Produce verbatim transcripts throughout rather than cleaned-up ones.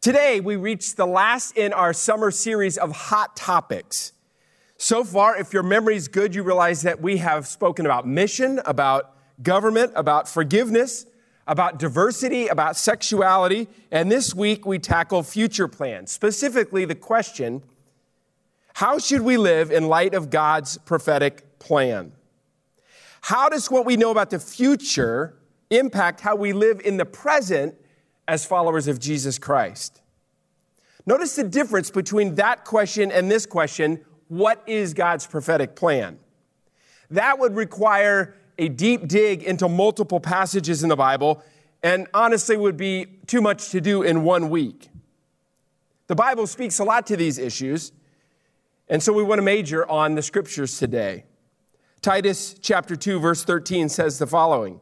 Today, we reach the last in our summer series of hot topics. So far, if your memory is good, you realize that we have spoken about mission, about government, about forgiveness, about diversity, about sexuality, and this week we tackle future plans, specifically the question, how should we live in light of God's prophetic plan? How does what we know about the future impact how we live in the present as followers of Jesus Christ? Notice the difference between that question and this question, what is God's prophetic plan? That would require a deep dig into multiple passages in the Bible, and honestly would be too much to do in one week. The Bible speaks a lot to these issues, and so we want to major on the scriptures today. Titus chapter two, verse thirteen says the following.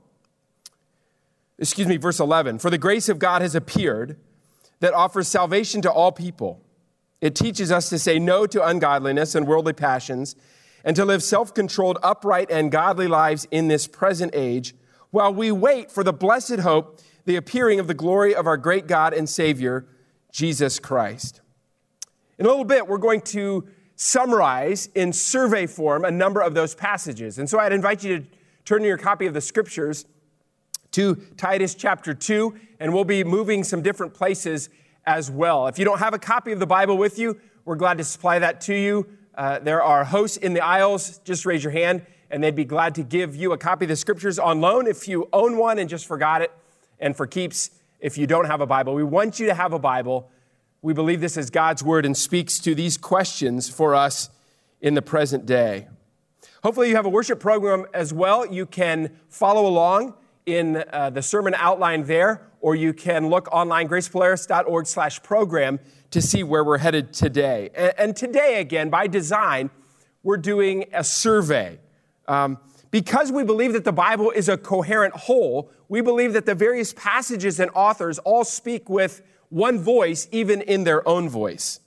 Excuse me, verse eleven. For the grace of God has appeared that offers salvation to all people. It teaches us to say no to ungodliness and worldly passions and to live self-controlled, upright, and godly lives in this present age while we wait for the blessed hope, the appearing of the glory of our great God and Savior, Jesus Christ. In a little bit, we're going to summarize in survey form a number of those passages. And so I'd invite you to turn your copy of the scriptures to Titus chapter two, and we'll be moving some different places as well. If you don't have a copy of the Bible with you, we're glad to supply that to you. Uh, there are hosts in the aisles. Just raise your hand, and they'd be glad to give you a copy of the scriptures on loan if you own one and just forgot it, and for keeps if you don't have a Bible. We want you to have a Bible. We believe this is God's word and speaks to these questions for us in the present day. Hopefully you have a worship program as well. You can follow along in uh, the sermon outline there, or you can look online, gracepolaris.org slash program to see where we're headed today. And, and today, again, by design, we're doing a survey. Um, because we believe that the Bible is a coherent whole, we believe that the various passages and authors all speak with one voice, even in their own voice.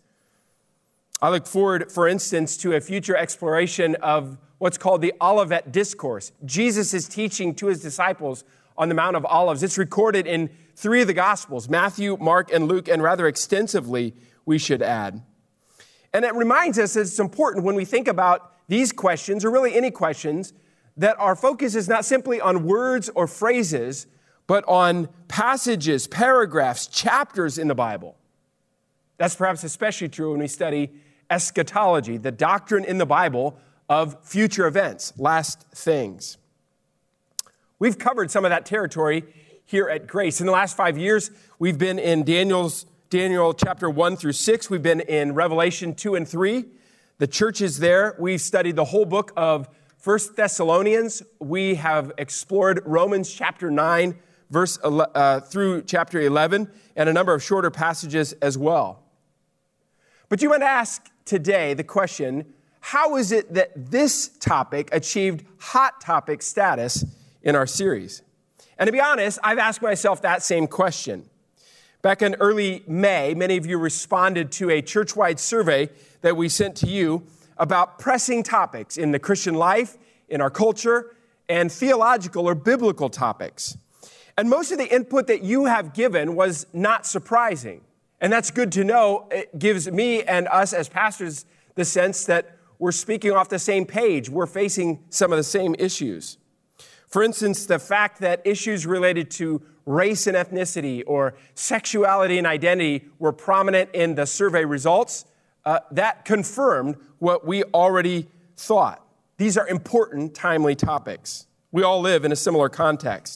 I look forward, for instance, to a future exploration of what's called the Olivet Discourse. Jesus is teaching to his disciples on the Mount of Olives. It's recorded in three of the Gospels, Matthew, Mark, and Luke, and rather extensively, we should add. And it reminds us that it's important when we think about these questions, or really any questions, that our focus is not simply on words or phrases, but on passages, paragraphs, chapters in the Bible. That's perhaps especially true when we study eschatology, the doctrine in the Bible of future events, last things. We've covered some of that territory here at Grace. In the last five years, we've been in Daniel's Daniel chapter one through six. We've been in Revelation two and three. The church is there. We've studied the whole book of First Thessalonians. We have explored Romans chapter nine, verse uh, through chapter eleven, and a number of shorter passages as well. But you might ask today the question, how is it that this topic achieved hot topic status in our series? And to be honest, I've asked myself that same question. Back in early May, many of you responded to a church-wide survey that we sent to you about pressing topics in the Christian life, in our culture, and theological or biblical topics. And most of the input that you have given was not surprising. And that's good to know. It gives me and us as pastors the sense that we're speaking off the same page. We're facing some of the same issues. For instance, the fact that issues related to race and ethnicity or sexuality and identity were prominent in the survey results, uh, that confirmed what we already thought. These are important, timely topics. We all live in a similar context.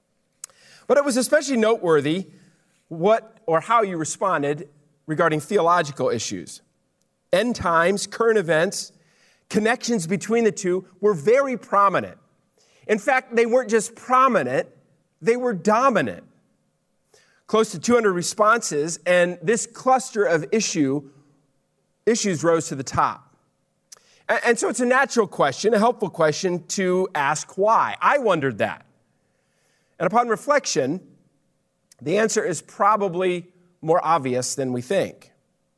But it was especially noteworthy what or how you responded regarding theological issues. End times, current events, connections between the two were very prominent. In fact, they weren't just prominent, they were dominant. Close to two hundred responses, and this cluster of issue, issues rose to the top. And, and so it's a natural question, a helpful question to ask why. I wondered that. And upon reflection, the answer is probably more obvious than we think.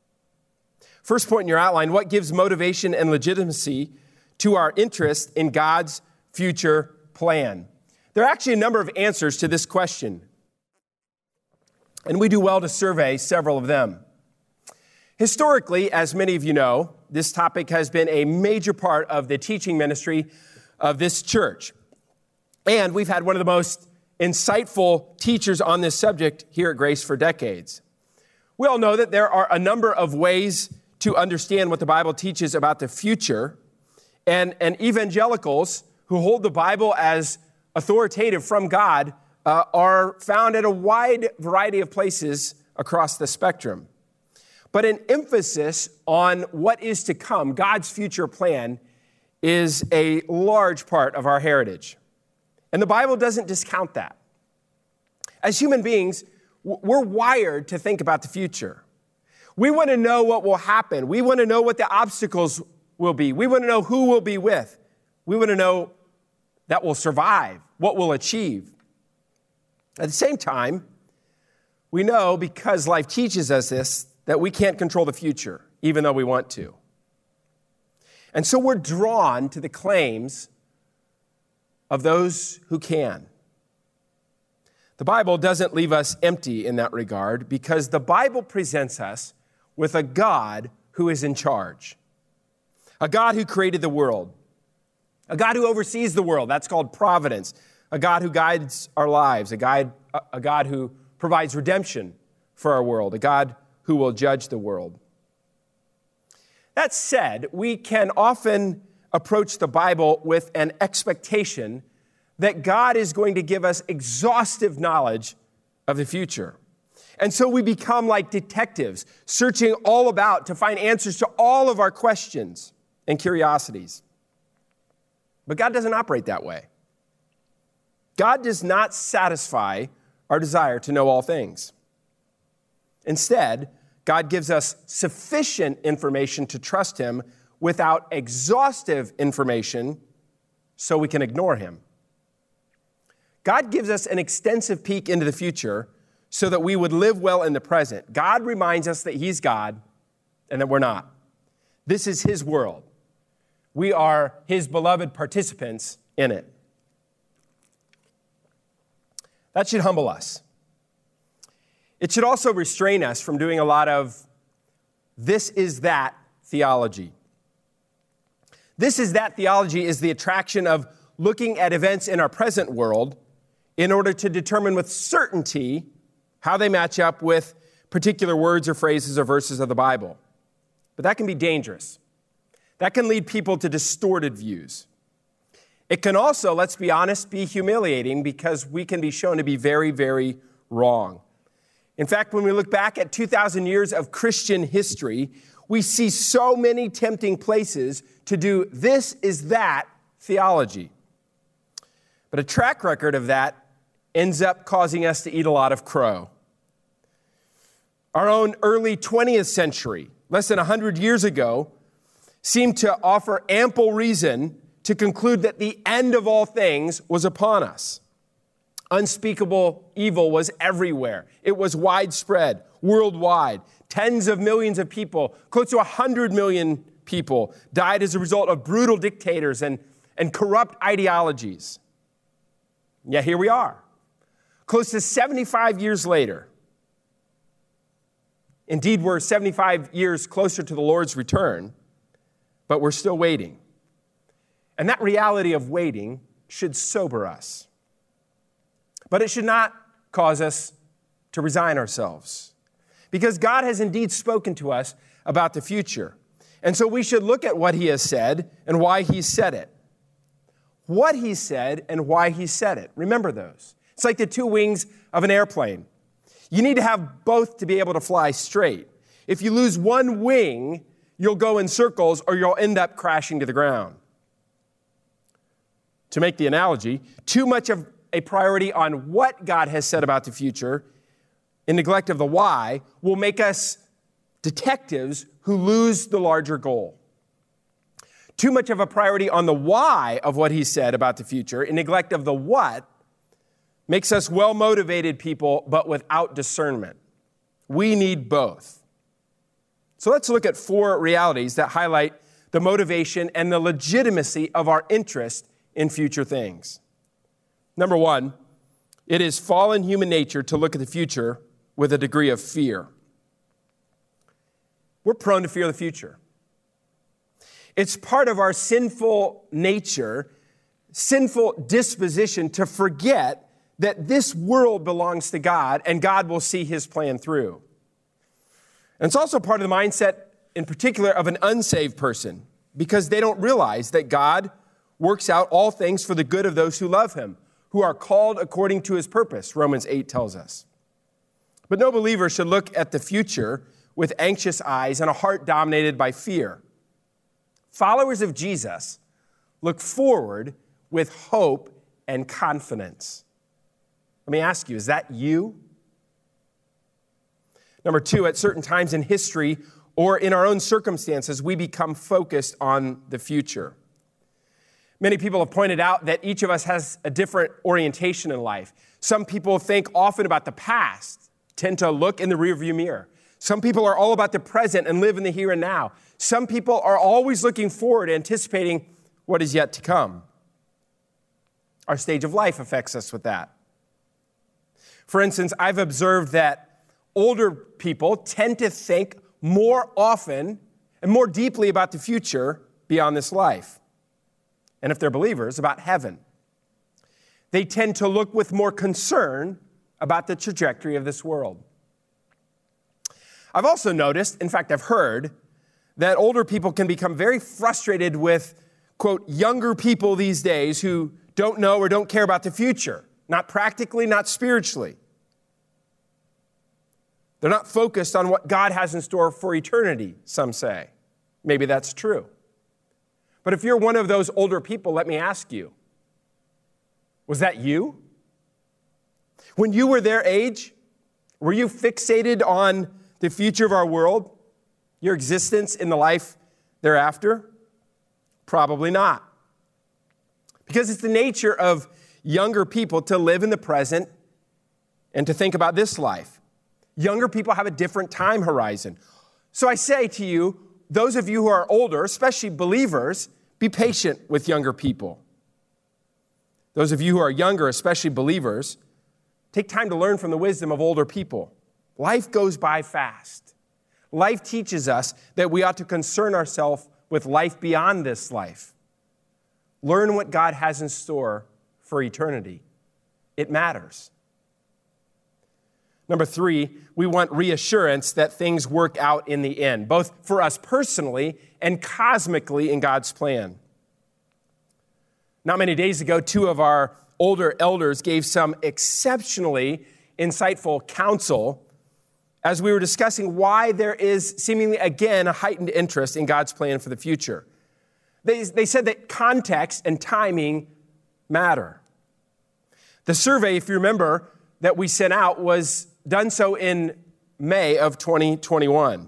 First point in your outline, what gives motivation and legitimacy to our interest in God's future plan? There are actually a number of answers to this question. and we do well to survey several of them. Historically, as many of you know, this topic has been a major part of the teaching ministry of this church. And we've had one of the most insightful teachers on this subject here at Grace for decades. We all know that there are a number of ways to understand what the Bible teaches about the future, and, and evangelicals who hold the Bible as authoritative from God uh, are found at a wide variety of places across the spectrum. But an emphasis on what is to come, God's future plan, is a large part of our heritage. And the Bible doesn't discount that. As human beings, we're wired to think about the future. We want to know what will happen. We want to know what the obstacles will be. We want to know who we'll be with. We want to know that we'll survive, what we'll achieve. At the same time, we know, because life teaches us this, that we can't control the future, even though we want to. And so we're drawn to the claims of those who can. The Bible doesn't leave us empty in that regard, because the Bible presents us with a God who is in charge, a God who created the world, a God who oversees the world. That's called providence, a God who guides our lives, a, guide, a God who provides redemption for our world, a God who will judge the world. That said, we can often approach the Bible with an expectation that God is going to give us exhaustive knowledge of the future. And so we become like detectives, searching all about to find answers to all of our questions and curiosities. But God doesn't operate that way. God does not satisfy our desire to know all things. Instead, God gives us sufficient information to trust Him without exhaustive information so we can ignore Him. God gives us an extensive peek into the future so that we would live well in the present. God reminds us that He's God and that we're not. This is His world. We are His beloved participants in it. That should humble us. It should also restrain us from doing a lot of this is that theology. This is that theology is the attraction of looking at events in our present world in order to determine with certainty how they match up with particular words or phrases or verses of the Bible. But that can be dangerous. That can lead people to distorted views. It can also, let's be honest, be humiliating, because we can be shown to be very, very wrong. In fact, when we look back at two thousand years of Christian history, we see so many tempting places to do this is that theology. But a track record of that ends up causing us to eat a lot of crow. Our own early twentieth century, less than one hundred years ago, seemed to offer ample reason to conclude that the end of all things was upon us. Unspeakable evil was everywhere. It was widespread, worldwide. Tens of millions of people, close to one hundred million people, died as a result of brutal dictators and, and corrupt ideologies. Yet here we are, close to seventy-five years later. Indeed, we're seventy-five years closer to the Lord's return, but we're still waiting. And that reality of waiting should sober us. But it should not cause us to resign ourselves, because God has indeed spoken to us about the future. And so we should look at what He has said and why He said it. What He said and why He said it. Remember those. It's like the two wings of an airplane. You need to have both to be able to fly straight. If you lose one wing, you'll go in circles or you'll end up crashing to the ground. To make the analogy, too much of a priority on what God has said about the future in neglect of the why will make us detectives who lose the larger goal. Too much of a priority on the why of what He said about the future in neglect of the what makes us well-motivated people, but without discernment. We need both. So let's look at four realities that highlight the motivation and the legitimacy of our interest in future things. Number one, it is fallen human nature to look at the future with a degree of fear. We're prone to fear the future. It's part of our sinful nature, sinful disposition to forget that this world belongs to God and God will see his plan through. And it's also part of the mindset, in particular, of an unsaved person, because they don't realize that God works out all things for the good of those who love him, who are called according to his purpose, Romans eight tells us. But no believer should look at the future with anxious eyes and a heart dominated by fear. Followers of Jesus look forward with hope and confidence. Let me ask you, is that you? Number two, at certain times in history or in our own circumstances, we become focused on the future. Many people have pointed out that each of us has a different orientation in life. Some people think often about the past, tend to look in the rearview mirror. Some people are all about the present and live in the here and now. Some people are always looking forward, anticipating what is yet to come. Our stage of life affects us with that. For instance, I've observed that older people tend to think more often and more deeply about the future beyond this life. And if they're believers, about heaven. They tend to look with more concern about the trajectory of this world. I've also noticed, in fact, I've heard, that older people can become very frustrated with, quote, younger people these days who don't know or don't care about the future, not practically, not spiritually. They're not focused on what God has in store for eternity, some say. Maybe that's true. But if you're one of those older people, let me ask you, was that you? When you were their age, were you fixated on the future of our world, your existence in the life thereafter? Probably not. Because it's the nature of younger people to live in the present and to think about this life. Younger people have a different time horizon. So I say to you, those of you who are older, especially believers, be patient with younger people. Those of you who are younger, especially believers, take time to learn from the wisdom of older people. Life goes by fast. Life teaches us that we ought to concern ourselves with life beyond this life. Learn what God has in store for eternity. It matters. Number three, we want reassurance that things work out in the end, both for us personally and cosmically in God's plan. Not many days ago, two of our older elders gave some exceptionally insightful counsel as we were discussing why there is seemingly, again, a heightened interest in God's plan for the future. They, they said that context and timing matter. The survey, if you remember, that we sent out was done so in May of twenty twenty-one.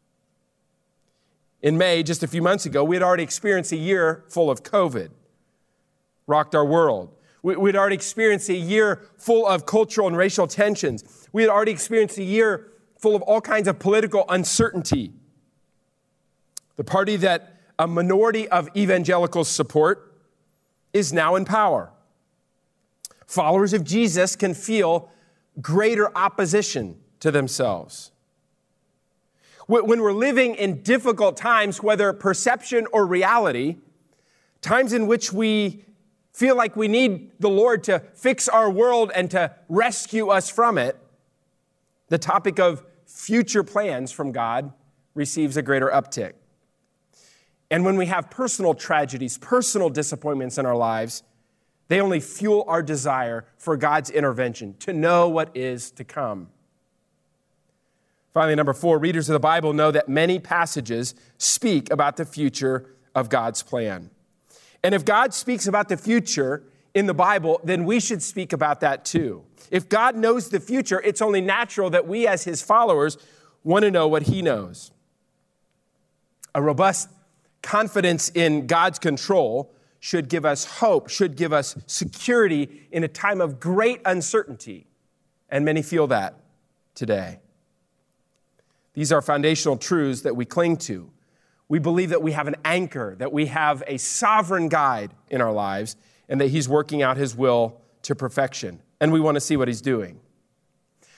In May, just a few months ago, we had already experienced a year full of COVID, rocked our world. We, we'd already experienced a year full of cultural and racial tensions. We had already experienced a year full of all kinds of political uncertainty. The party that a minority of evangelicals support is now in power. Followers of Jesus can feel greater opposition to themselves. When we're living in difficult times, whether perception or reality, times in which we feel like we need the Lord to fix our world and to rescue us from it, the topic of future plans from God receives a greater uptick. And when we have personal tragedies, personal disappointments in our lives, they only fuel our desire for God's intervention, to know what is to come. Finally, number four, readers of the Bible know that many passages speak about the future of God's plan. And if God speaks about the future in the Bible, then we should speak about that too. If God knows the future, it's only natural that we as his followers want to know what he knows. A robust confidence in God's control should give us hope, should give us security in a time of great uncertainty. And many feel that today. These are foundational truths that we cling to. We believe that we have an anchor, that we have a sovereign guide in our lives, and that he's working out his will to perfection. And we want to see what he's doing.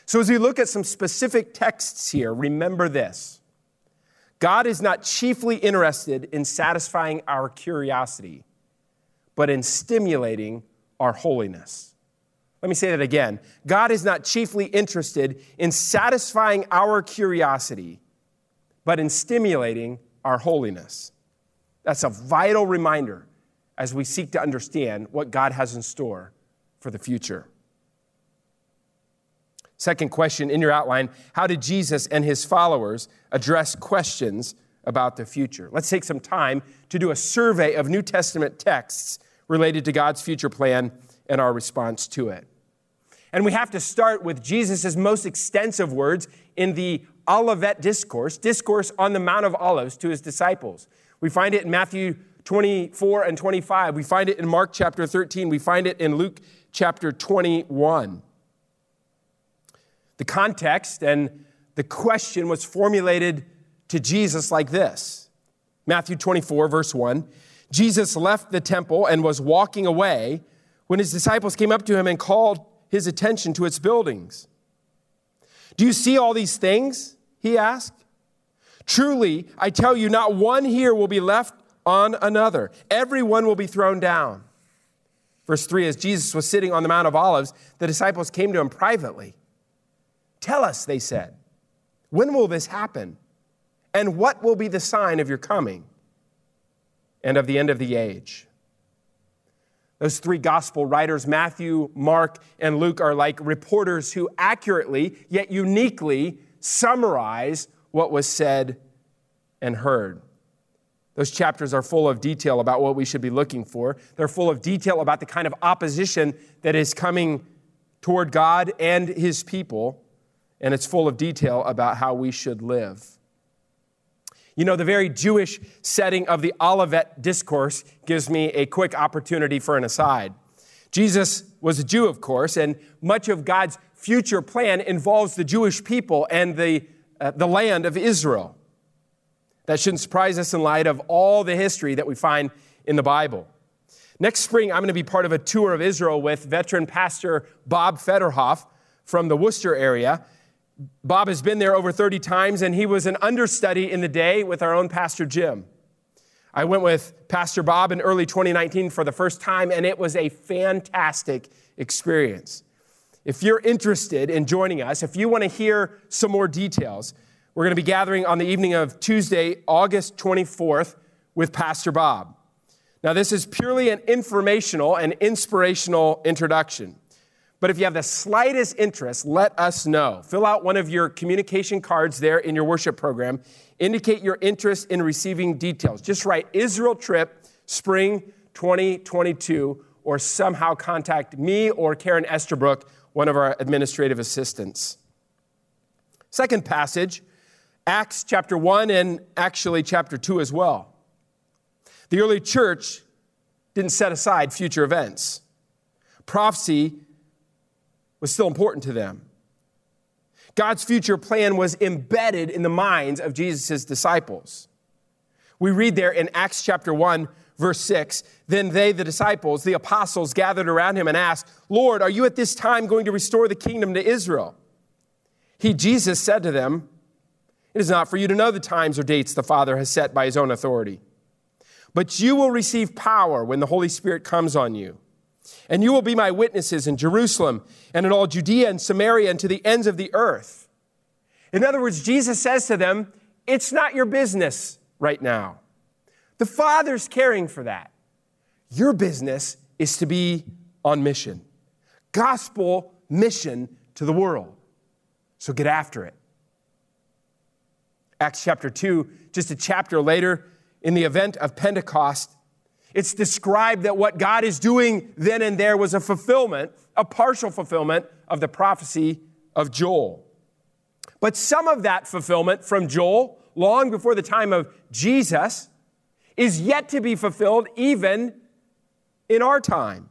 So as we look at some specific texts here, remember this. God is not chiefly interested in satisfying our curiosity, but in stimulating our holiness. Let me say that again. God is not chiefly interested in satisfying our curiosity, but in stimulating our holiness. That's a vital reminder as we seek to understand what God has in store for the future. Second question in your outline, how did Jesus and his followers address questions about the future? Let's take some time to do a survey of New Testament texts related to God's future plan and our response to it. And we have to start with Jesus' most extensive words in the Olivet Discourse, Discourse on the Mount of Olives to his disciples. We find it in Matthew twenty-four and twenty-five. We find it in Mark chapter thirteen. We find it in Luke chapter twenty-one. The context and the question was formulated to Jesus like this. Matthew twenty-four, verse one. Jesus left the temple and was walking away when his disciples came up to him and called his attention to its buildings. Do you see all these things? He asked. Truly, I tell you, not one here will be left on another. Everyone will be thrown down. Verse three, as Jesus was sitting on the Mount of Olives, the disciples came to him privately. Tell us, they said, when will this happen? And what will be the sign of your coming and of the end of the age? Those three gospel writers, Matthew, Mark, and Luke, are like reporters who accurately, yet uniquely, summarize what was said and heard. Those chapters are full of detail about what we should be looking for. They're full of detail about the kind of opposition that is coming toward God and his people. And it's full of detail about how we should live. You know, the very Jewish setting of the Olivet Discourse gives me a quick opportunity for an aside. Jesus was a Jew, of course, and much of God's future plan involves the Jewish people and the, uh, the land of Israel. That shouldn't surprise us in light of all the history that we find in the Bible. Next spring, I'm going to be part of a tour of Israel with veteran pastor Bob Federhoff from the Worcester area. Bob has been there over thirty times, and he was an understudy in the day with our own Pastor Jim. I went with Pastor Bob in early twenty nineteen for the first time, and it was a fantastic experience. If you're interested in joining us, if you want to hear some more details, we're going to be gathering on the evening of Tuesday, August twenty-fourth, with Pastor Bob. Now, this is purely an informational and inspirational introduction. But if you have the slightest interest, let us know. Fill out one of your communication cards there in your worship program. Indicate your interest in receiving details. Just write Israel trip, spring twenty twenty-two, or somehow contact me or Karen Esterbrook, one of our administrative assistants. Second passage, Acts chapter one and actually chapter two as well. The early church didn't set aside future events. Prophecy was still important to them. God's future plan was embedded in the minds of Jesus' disciples. We read there in Acts chapter one, verse six, then they, the disciples, the apostles, gathered around him and asked, Lord, are you at this time going to restore the kingdom to Israel? He, Jesus, said to them, it is not for you to know the times or dates the Father has set by his own authority, but you will receive power when the Holy Spirit comes on you. And you will be my witnesses in Jerusalem and in all Judea and Samaria and to the ends of the earth. In other words, Jesus says to them, it's not your business right now. The Father's caring for that. Your business is to be on mission. Gospel mission to the world. So get after it. Acts chapter two, just a chapter later, in the event of Pentecost, it's described that what God is doing then and there was a fulfillment, a partial fulfillment of the prophecy of Joel. But some of that fulfillment from Joel, long before the time of Jesus, is yet to be fulfilled even in our time.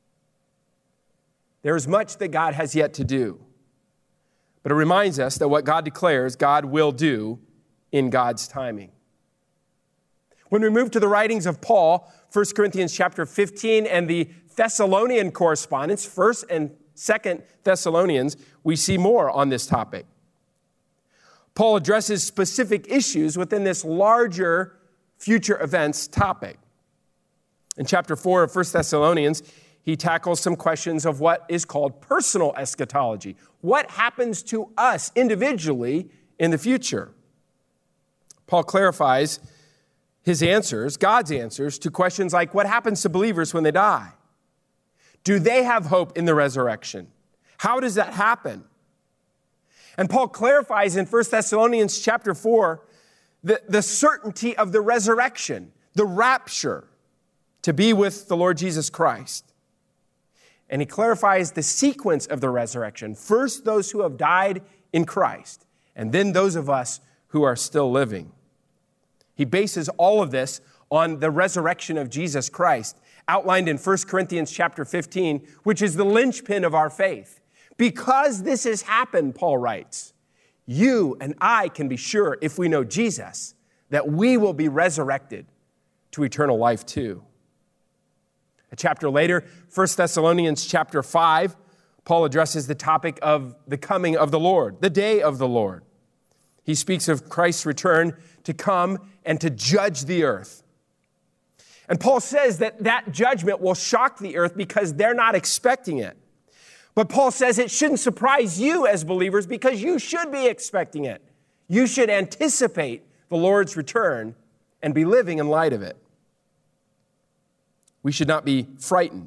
There is much that God has yet to do. But it reminds us that what God declares, God will do in God's timing. When we move to the writings of Paul, First Corinthians chapter fifteen and the Thessalonian correspondence, First and Second Thessalonians, we see more on this topic. Paul addresses specific issues within this larger future events topic. In chapter four of First Thessalonians, he tackles some questions of what is called personal eschatology. What happens to us individually in the future? Paul clarifies his answers, God's answers, to questions like what happens to believers when they die? Do they have hope in the resurrection? How does that happen? And Paul clarifies in First Thessalonians chapter four the, the certainty of the resurrection, the rapture, to be with the Lord Jesus Christ. And he clarifies the sequence of the resurrection. First, those who have died in Christ, and then those of us who are still living. He bases all of this on the resurrection of Jesus Christ, outlined in First Corinthians chapter fifteen, which is the linchpin of our faith. Because this has happened, Paul writes, you and I can be sure, if we know Jesus, that we will be resurrected to eternal life too. A chapter later, First Thessalonians chapter five, Paul addresses the topic of the coming of the Lord, the day of the Lord. He speaks of Christ's return to come and to judge the earth. And Paul says that that judgment will shock the earth because they're not expecting it. But Paul says it shouldn't surprise you as believers because you should be expecting it. You should anticipate the Lord's return and be living in light of it. We should not be frightened.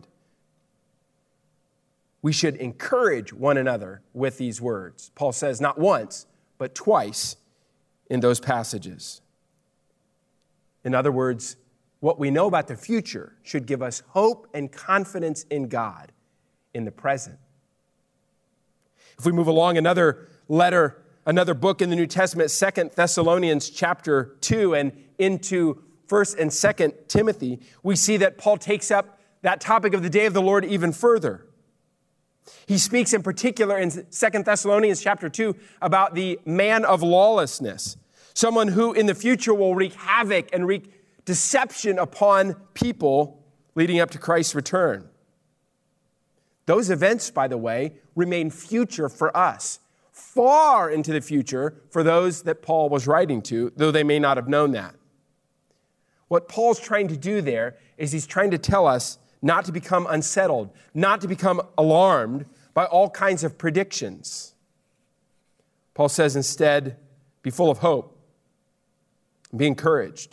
We should encourage one another with these words. Paul says not once, but twice in those passages. In other words, what we know about the future should give us hope and confidence in God in the present. If we move along, another letter, another book in the New Testament, Second Thessalonians chapter two, and into First and Second Timothy, we see that Paul takes up that topic of the day of the Lord even further. He speaks in particular in Second Thessalonians chapter two about the man of lawlessness, someone who in the future will wreak havoc and wreak deception upon people leading up to Christ's return. Those events, by the way, remain future for us, far into the future for those that Paul was writing to, though they may not have known that. What Paul's trying to do there is he's trying to tell us not to become unsettled, not to become alarmed by all kinds of predictions. Paul says instead, be full of hope, be encouraged.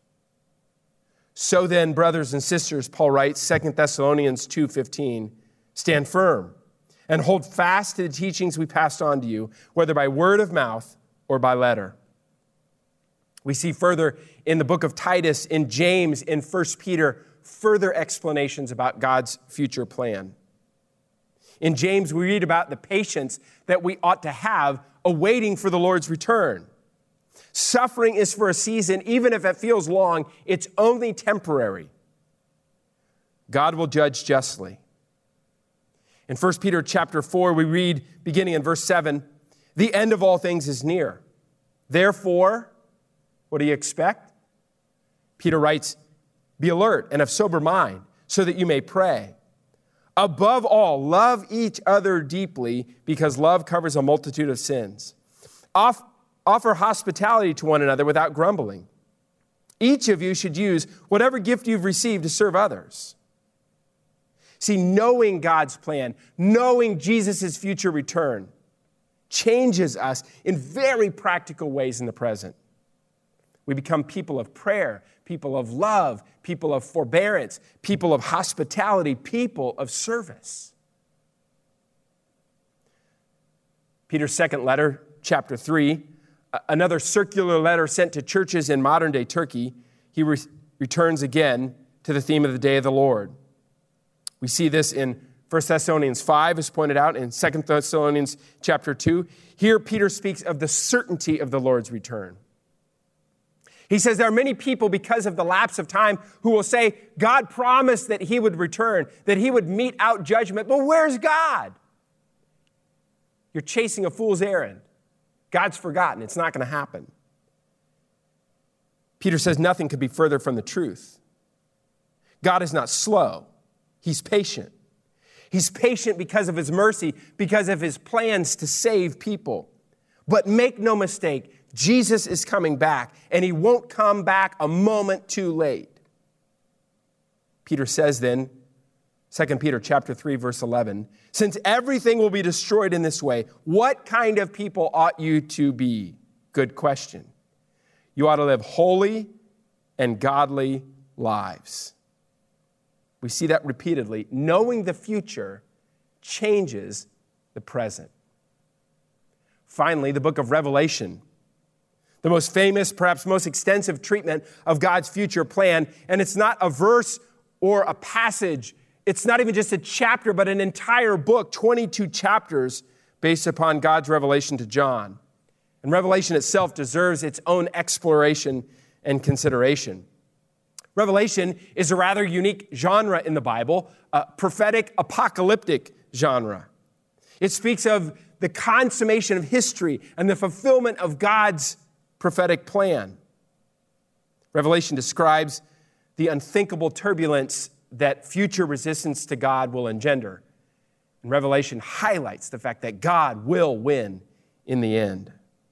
So then, brothers and sisters, Paul writes, Second Thessalonians two fifteen, stand firm and hold fast to the teachings we passed on to you, whether by word of mouth or by letter. We see further in the book of Titus, in James, in First Peter, further explanations about God's future plan. In James, we read about the patience that we ought to have awaiting for the Lord's return. Suffering is for a season, even if it feels long, it's only temporary. God will judge justly. In First Peter chapter four, we read, beginning in verse seven, the end of all things is near. Therefore, what do you expect? Peter writes, be alert and of sober mind so that you may pray. Above all, love each other deeply because love covers a multitude of sins. Off, offer hospitality to one another without grumbling. Each of you should use whatever gift you've received to serve others. See, knowing God's plan, knowing Jesus' future return, changes us in very practical ways in the present. We become people of prayer, people of love, people of forbearance, people of hospitality, people of service. Peter's second letter, chapter three, another circular letter sent to churches in modern-day Turkey, he re- returns again to the theme of the day of the Lord. We see this in First Thessalonians five, as pointed out, in Second Thessalonians chapter two. Here, Peter speaks of the certainty of the Lord's return. He says there are many people, because of the lapse of time, who will say, God promised that he would return, that he would mete out judgment, but where's God? You're chasing a fool's errand. God's forgotten. It's not going to happen. Peter says nothing could be further from the truth. God is not slow. He's patient. He's patient because of his mercy, because of his plans to save people. But make no mistake, Jesus is coming back, and he won't come back a moment too late. Peter says then, Second Peter chapter three, verse eleven, since everything will be destroyed in this way, what kind of people ought you to be? Good question. You ought to live holy and godly lives. We see that repeatedly. Knowing the future changes the present. Finally, the book of Revelation, the most famous, perhaps most extensive treatment of God's future plan. And it's not a verse or a passage. It's not even just a chapter, but an entire book, twenty-two chapters based upon God's revelation to John. And Revelation itself deserves its own exploration and consideration. Revelation is a rather unique genre in the Bible, a prophetic, apocalyptic genre. It speaks of the consummation of history and the fulfillment of God's prophetic plan. Revelation describes the unthinkable turbulence that future resistance to God will engender. And Revelation highlights the fact that God will win in the end.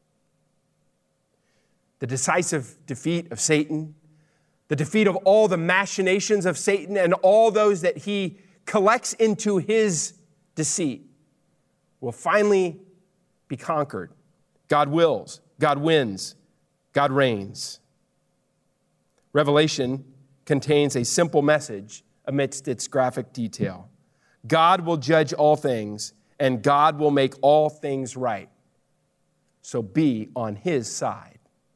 The decisive defeat of Satan, the defeat of all the machinations of Satan and all those that he collects into his deceit will finally be conquered. God wills, God wins, God reigns. Revelation contains a simple message amidst its graphic detail. God will judge all things, and God will make all things right. So be on his side.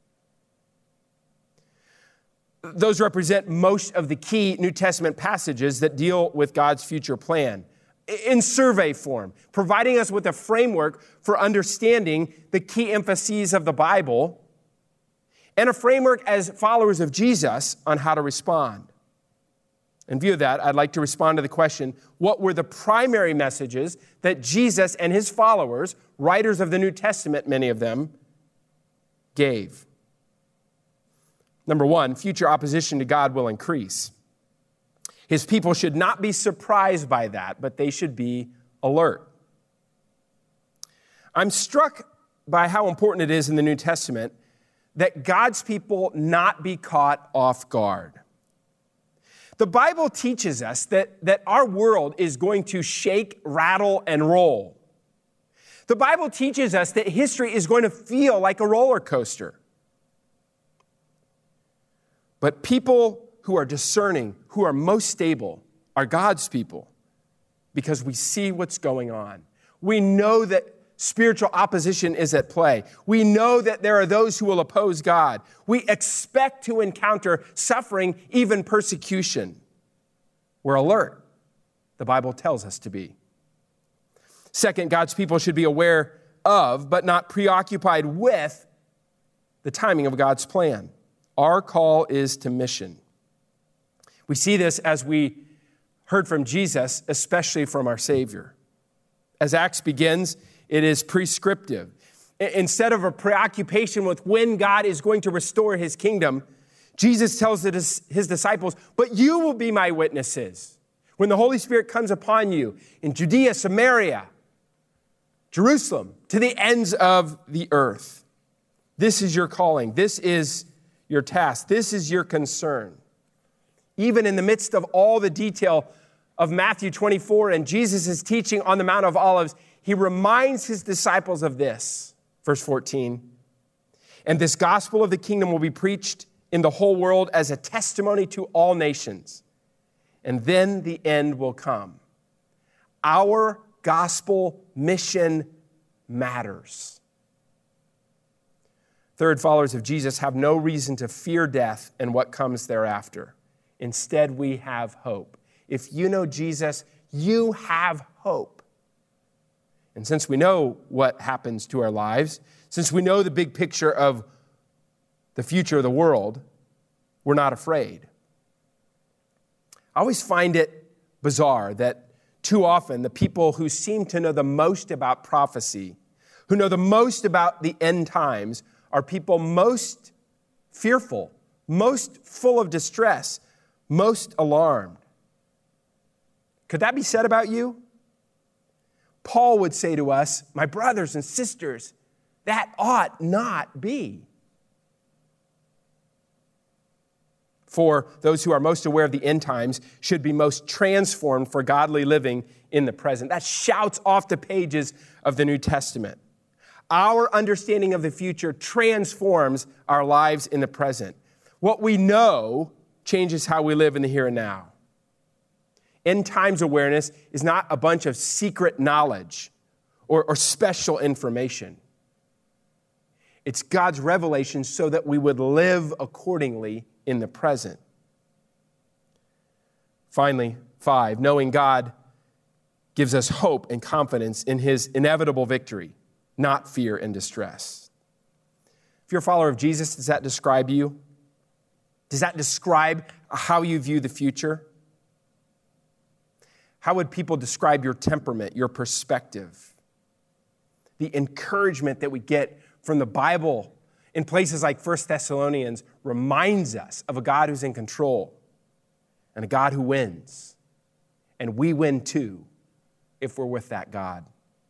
Those represent most of the key New Testament passages that deal with God's future plan in survey form, providing us with a framework for understanding the key emphases of the Bible and a framework as followers of Jesus on how to respond. In view of that, I'd like to respond to the question, what were the primary messages that Jesus and his followers, writers of the New Testament, many of them, gave? Number one, future opposition to God will increase. His people should not be surprised by that, but they should be alert. I'm struck by how important it is in the New Testament that God's people not be caught off guard. The Bible teaches us that, that our world is going to shake, rattle, and roll. The Bible teaches us that history is going to feel like a roller coaster. But people who are discerning, who are most stable, are God's people because we see what's going on. We know that spiritual opposition is at play. We know that there are those who will oppose God. We expect to encounter suffering, even persecution. We're alert. The Bible tells us to be. Second, God's people should be aware of, but not preoccupied with, the timing of God's plan. Our call is to mission. We see this as we heard from Jesus, especially from our Savior. As Acts begins, it is prescriptive. Instead of a preoccupation with when God is going to restore his kingdom, Jesus tells his disciples, but you will be my witnesses when the Holy Spirit comes upon you in Judea, Samaria, Jerusalem, to the ends of the earth. This is your calling. This is your task. This is your concern. Even in the midst of all the detail of Matthew twenty-four and Jesus' teaching on the Mount of Olives, he reminds his disciples of this. Verse fourteen, and this gospel of the kingdom will be preached in the whole world as a testimony to all nations. And then the end will come. Our gospel mission matters. Third, followers of Jesus have no reason to fear death and what comes thereafter. Instead, we have hope. If you know Jesus, you have hope. And since we know what happens to our lives, since we know the big picture of the future of the world, we're not afraid. I always find it bizarre that too often the people who seem to know the most about prophecy, who know the most about the end times, are people most fearful, most full of distress, most alarmed. Could that be said about you? Paul would say to us, my brothers and sisters, that ought not be. For those who are most aware of the end times should be most transformed for godly living in the present. That shouts off the pages of the New Testament. Our understanding of the future transforms our lives in the present. What we know changes how we live in the here and now. End times awareness is not a bunch of secret knowledge or, or special information. It's God's revelation so that we would live accordingly in the present. Finally, five, knowing God gives us hope and confidence in his inevitable victory, not fear and distress. If you're a follower of Jesus, does that describe you? Does that describe how you view the future? How would people describe your temperament, your perspective? The encouragement that we get from the Bible in places like First Thessalonians reminds us of a God who's in control and a God who wins. And we win too if we're with that God.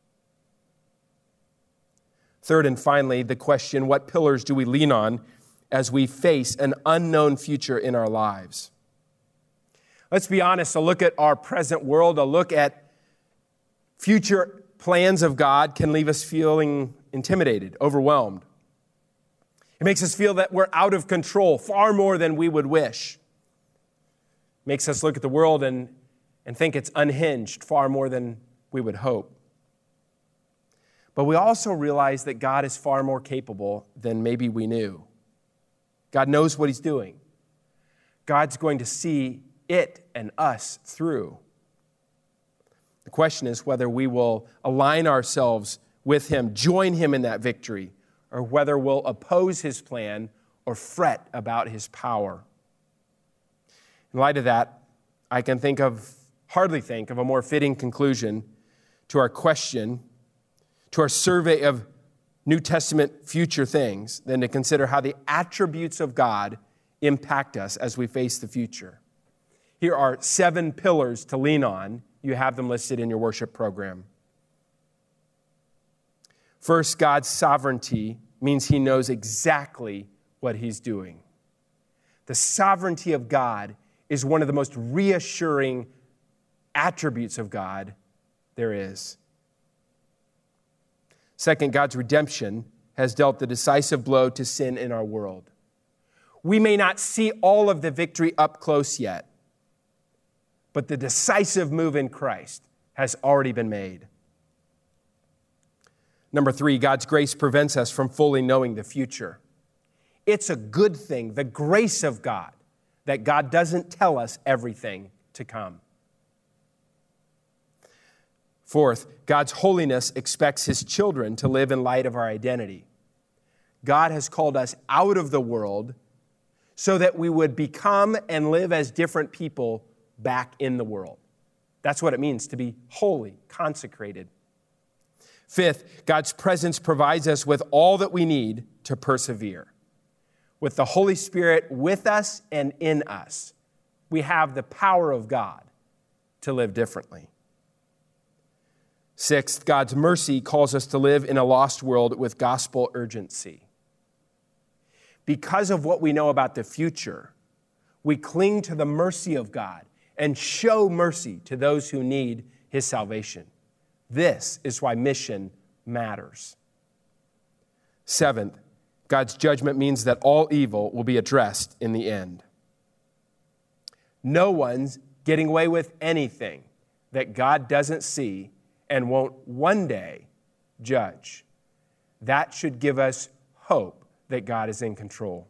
Third and finally, the question, what pillars do we lean on as we face an unknown future in our lives? Let's be honest, a look at our present world, a look at future plans of God can leave us feeling intimidated, overwhelmed. It makes us feel that we're out of control far more than we would wish. It makes us look at the world and, and think it's unhinged far more than we would hope. But we also realize that God is far more capable than maybe we knew. God knows what he's doing. God's going to see it and us through. The question is whether we will align ourselves with him, join him in that victory, or whether we'll oppose his plan or fret about his power. In light of that, I can think of, hardly think of a more fitting conclusion to our question, to our survey of New Testament future things, than to consider how the attributes of God impact us as we face the future. Here are seven pillars to lean on. You have them listed in your worship program. First, God's sovereignty means he knows exactly what he's doing. The sovereignty of God is one of the most reassuring attributes of God there is. Second, God's redemption has dealt the decisive blow to sin in our world. We may not see all of the victory up close yet, but the decisive move in Christ has already been made. Number three, God's grace prevents us from fully knowing the future. It's a good thing, the grace of God, that God doesn't tell us everything to come. Fourth, God's holiness expects his children to live in light of our identity. God has called us out of the world so that we would become and live as different people back in the world. That's what it means to be holy, consecrated. Fifth, God's presence provides us with all that we need to persevere. With the Holy Spirit with us and in us, we have the power of God to live differently. Sixth, God's mercy calls us to live in a lost world with gospel urgency. Because of what we know about the future, we cling to the mercy of God and show mercy to those who need his salvation. This is why mission matters. Seventh, God's judgment means that all evil will be addressed in the end. No one's getting away with anything that God doesn't see and won't one day judge. That should give us hope that God is in control.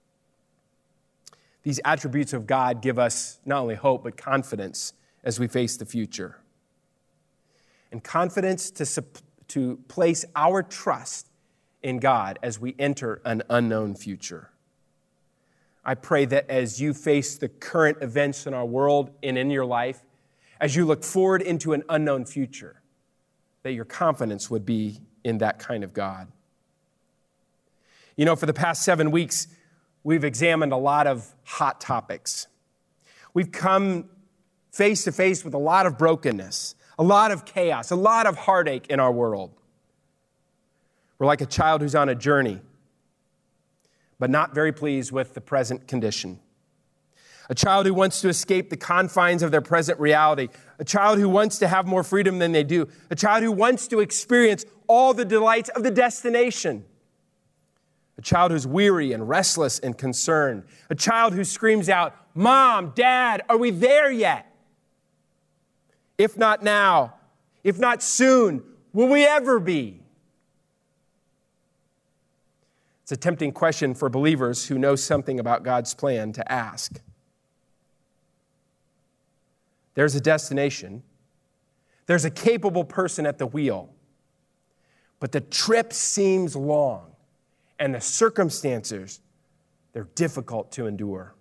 These attributes of God give us not only hope, but confidence as we face the future. And confidence to, to place our trust in God as we enter an unknown future. I pray that as you face the current events in our world and in your life, as you look forward into an unknown future, that your confidence would be in that kind of God. You know, for the past seven weeks, we've examined a lot of hot topics. We've come face to face with a lot of brokenness, a a lot of chaos, a lot of heartache in our world. We're like a child who's on a journey, but not very pleased with the present condition. A child who wants to escape the confines of their present reality. A child who wants to have more freedom than they do. A child who wants to experience all the delights of the destination. A child who's weary and restless and concerned. A child who screams out, "Mom, Dad, are we there yet? If not now, if not soon, will we ever be?" It's a tempting question for believers who know something about God's plan to ask. There's a destination. There's a capable person at the wheel. But the trip seems long, and the circumstances, they're difficult to endure.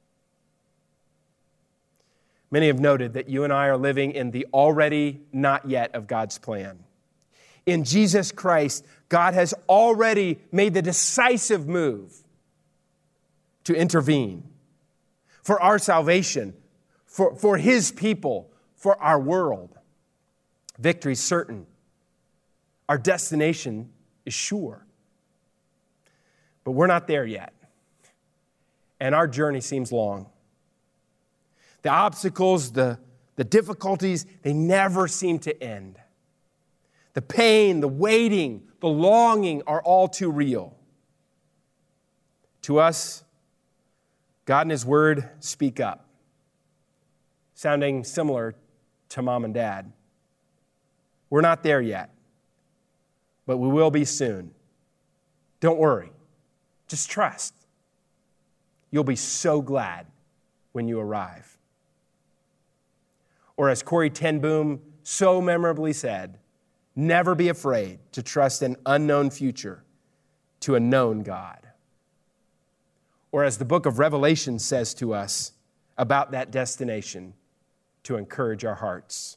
Many have noted that you and I are living in the already not yet of God's plan. In Jesus Christ, God has already made the decisive move to intervene for our salvation, for, for His people, for our world. Victory's certain. Our destination is sure. But we're not there yet. And our journey seems long. The obstacles, the, the difficulties, they never seem to end. The pain, the waiting, the longing are all too real. To us, God and His Word speak up, sounding similar to Mom and Dad. We're not there yet, but we will be soon. Don't worry. Just trust. You'll be so glad when you arrive. Or as Corrie ten Boom so memorably said, never be afraid to trust an unknown future to a known God. Or as the book of Revelation says to us about that destination, to encourage our hearts.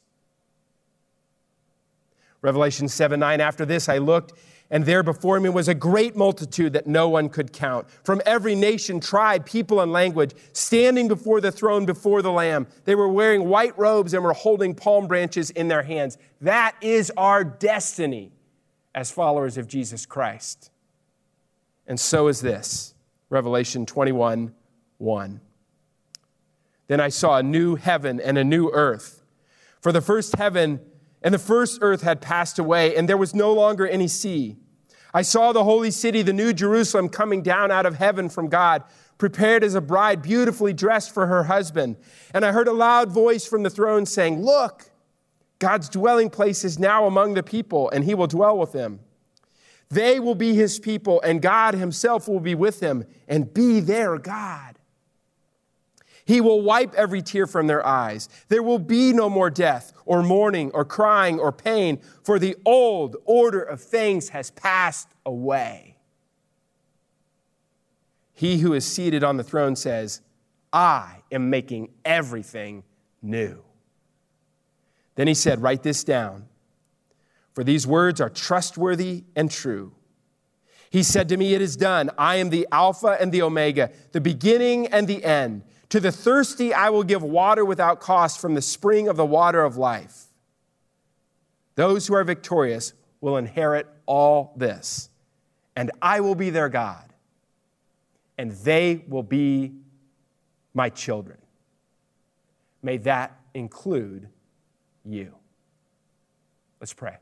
Revelation seven nine, after this I looked, and there before me was a great multitude that no one could count, from every nation, tribe, people, and language, standing before the throne, before the Lamb. They were wearing white robes and were holding palm branches in their hands. That is our destiny as followers of Jesus Christ. And so is this, Revelation twenty-one one. Then I saw a new heaven and a new earth. For the first heaven and the first earth had passed away, and there was no longer any sea. I saw the holy city, the new Jerusalem, coming down out of heaven from God, prepared as a bride, beautifully dressed for her husband. And I heard a loud voice from the throne saying, "Look, God's dwelling place is now among the people, and He will dwell with them. They will be His people, and God Himself will be with them and be their God. He will wipe every tear from their eyes. There will be no more death or mourning or crying or pain, for the old order of things has passed away." He who is seated on the throne says, "I am making everything new." Then He said, "Write this down, for these words are trustworthy and true." He said to me, "It is done. I am the Alpha and the Omega, the beginning and the end. To the thirsty I will give water without cost from the spring of the water of life. Those who are victorious will inherit all this, and I will be their God, and they will be my children." May that include you. Let's pray.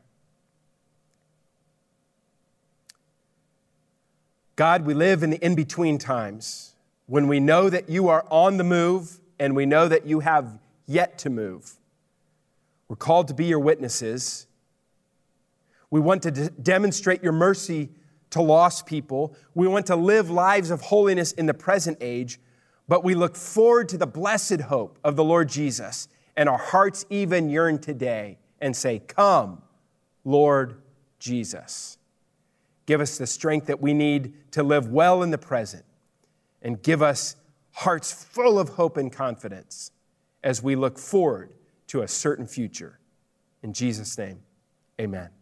God, we live in the in-between times, when we know that You are on the move and we know that You have yet to move. We're called to be Your witnesses. We want to de- demonstrate Your mercy to lost people. We want to live lives of holiness in the present age, but we look forward to the blessed hope of the Lord Jesus, and our hearts even yearn today and say, "Come, Lord Jesus." Give us the strength that we need to live well in the present, and give us hearts full of hope and confidence as we look forward to a certain future. In Jesus' name, amen.